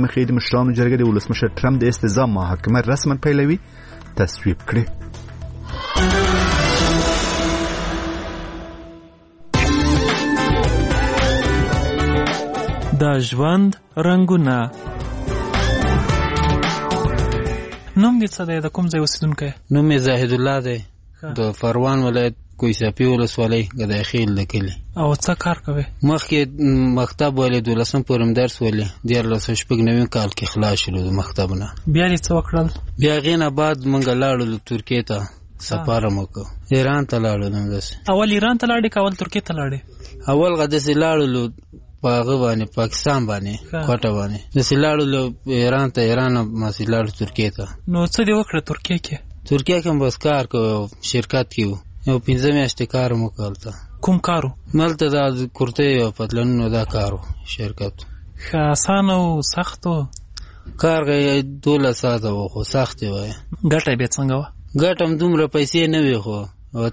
مخې د مشرانو جرګې د ولسمشر ټرمپ د استعزام محاکمه رسما پیلوي تصویب کړي. د ژوند رنګونه. نوم دې څه دی؟ د کوم ځای اوسیدونکی؟ نوم یې زاهد الله دی، د فروان ولایت کوهساپي ولسوالۍ ګدایخیل د کلي. او څه کار کوي؟ مخکې مکتب ولې 12 پورم درس ولې 1996 کال کې خلاص شلو د مکتب نه. بیا یې څه وکړل؟ بیا هغې نه بعد موږ لاړو ترکیې ته، سفر مو وکړو، ایران ته لاړو. داسې اول ایران ته لاړې که اول ترکیې ته لاړې؟ اول داسې لاړو په هغه باندې پاکستان باندې کوټه باندې، داسې لاړو ایران ته، ایران نه ماسې لاړو ترکیې ته. نو څه دې وکړه ترکیې کې؟ ترکیې کې هم بس کار کوو، شرکت کې وو، یو 15 میاشتې کار مو وکړ هلته. کوم کار و؟ ملته دا کرتۍ او پتلونونو دا کار و، شرکت. ښه اسانه و سخت و؟ کار 12 ساعته و، خو سخت یې وایه. ګټه یې بیا څنګه وه؟ ګټه هم دومره پیسې نه وې، خو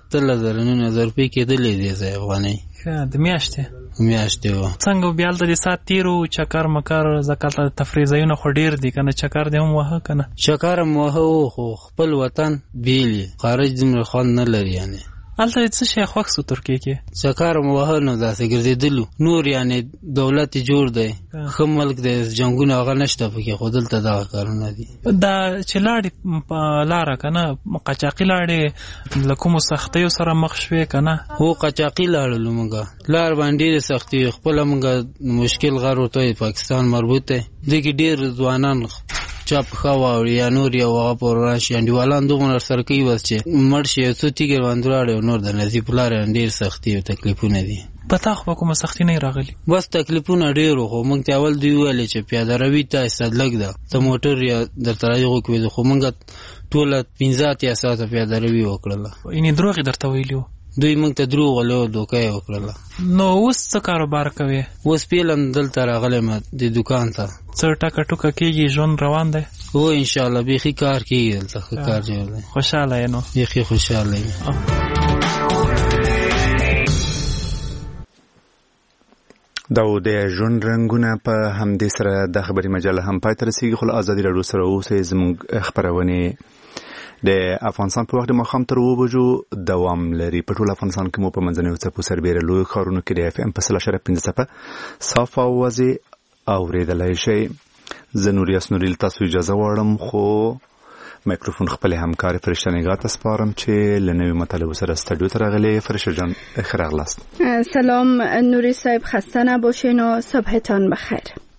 18,000 روپۍ کېدلې دې ځای افغانۍ. ښه د میاشتې و. څنګه بیا هلته د ساعت تېرو چکر مکر ځکه هلته تفریح ځایونه خو ډېر دي که نه؟ چکر دې هم وهه که نه؟ چکر هم وهه و، خو خپل وطن بېل یې، خارج دومره خوند نه لري. یعنې هلته څه شی خوښ سو ترکیې کې؟ چکر هم وهه، نو داسې ګرځېدلو. نور یعنې دولت یې جوړ دی، ښه ملک دی، جنګونه هغه نشته پکې، خو دلته دغه کارونه دي. دا چې لاړې په لاره که نه قاچاقي لاړې، له کومو سختیو سره مخ شوې که نه؟ هو قاچاقي لاړلو موږ، لار باندې ډېرې سختې وې. خپله موږ مشکل غر ورته پاکستان مربوط دی، دې کې ډېر ځوانان چا پښه واوړي یا نور یو هغه پر راشي، انډیوالان دومره سره کوي بس چې مړ شي، یو څو تیږې باندې راړي او نور د نظیف لارې ډېر سختي او تکلیفونه دي. په تا خو به کومه سختي نه راغلي؟ بس تکلیفونه ډېر وو، خو موږ ته اول دوی ویلې چې پیاده روي ته استدلګ ده، ته موټر یا درته راجغو کوي، خو موږ ټوله 15 ساعته پیاده روي وکړله. یعنې دروغ یې درته ویلي وو؟ دوی موږ ته دروغ ویلي وو، دوکه یې وکړله. نو اوس څه کاروبار کوې؟ اوس پیلم دلته راغلی یم د دوکان ته. څه ټکه ټوکه کېږي؟ ژوند روان دی؟ هو انشاءالله بیخي کار کېږي دلته، ښه کار جوړ دی. خوشحاله یې؟ نو بیخي خوشحاله یم. دا و د ژوند رنګونه. په همدې سره د خبري مجله هم پای ته رسېږي، خو له ازادي راډیو سره اوسئ. زموږ خپرونې د افغانستان په وخت د ماښام تر 2 بجو دوام لري. په ټول افغانستان کې مو په منځنیو څپو سربېره لویو ښارونو کې د FM په 0.5 څپه صاف او واضح اورېدلی شئ. زه نور یاسنوري له تاسو اجازه غواړم، خو مایکروفون خپل همکار فرشته نگاه ته سپارم چې له نویو مطالبو سره استودیو ته راغلی. فرشته جان ښه راغلاست. سلام نوری صاحب، خسته نباشین و صبحتان بخیر.